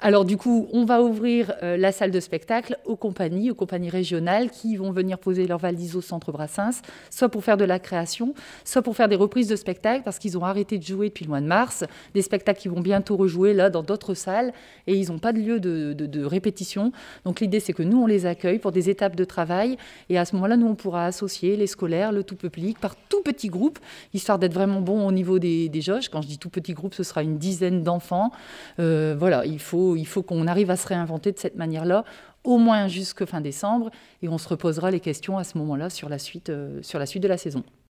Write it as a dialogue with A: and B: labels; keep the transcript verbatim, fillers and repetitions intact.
A: Alors du coup, on va ouvrir euh, la salle de spectacle aux compagnies, aux compagnies régionales qui vont venir poser leurs valises au centre Brassens, soit pour faire de la création, soit pour faire des reprises de spectacles, parce qu'ils ont arrêté de jouer depuis le mois de mars, des spectacles qui vont bientôt rejouer là dans d'autres salles, et ils n'ont pas de lieu de, de, de répétition. Donc l'idée, c'est que nous, on les accueille pour des étapes de travail, et à ce moment-là, nous, on pourra associer les scolaires, le tout public, par tout petit groupe, histoire d'être vraiment bon au niveau des, des jauges. Quand je dis tout petit groupe, ce sera une dizaine d'enfants. Euh, voilà, il faut, il faut qu'on arrive à se réinventer de cette manière-là, au moins jusqu'à fin décembre, et on se reposera les questions à ce moment-là sur la suite, euh, sur la suite de la saison.